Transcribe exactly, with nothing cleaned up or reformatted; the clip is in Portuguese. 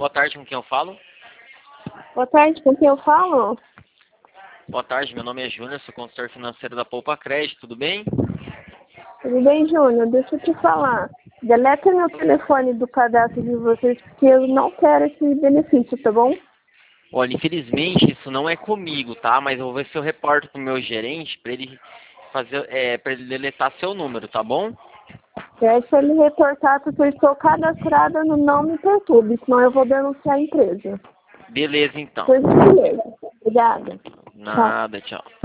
Boa tarde, com quem eu falo? Boa tarde, com quem eu falo? Boa tarde, meu nome é Júnior, sou consultor financeiro da Poupa Crédito, tudo bem? Tudo bem, Júnior? Deixa eu te falar. Deleta meu telefone do cadastro de vocês, porque eu não quero esse benefício, tá bom? Olha, infelizmente isso não é comigo, tá? Mas eu vou ver se eu reporto pro meu gerente para ele fazer, é, para ele deletar seu número, tá bom? Deixa ele reportar, porque eu estou cadastrada no Não Me Perturbe, senão eu vou denunciar a empresa. Beleza, então. Pois beleza. Obrigada. Tchau. Nada, tchau.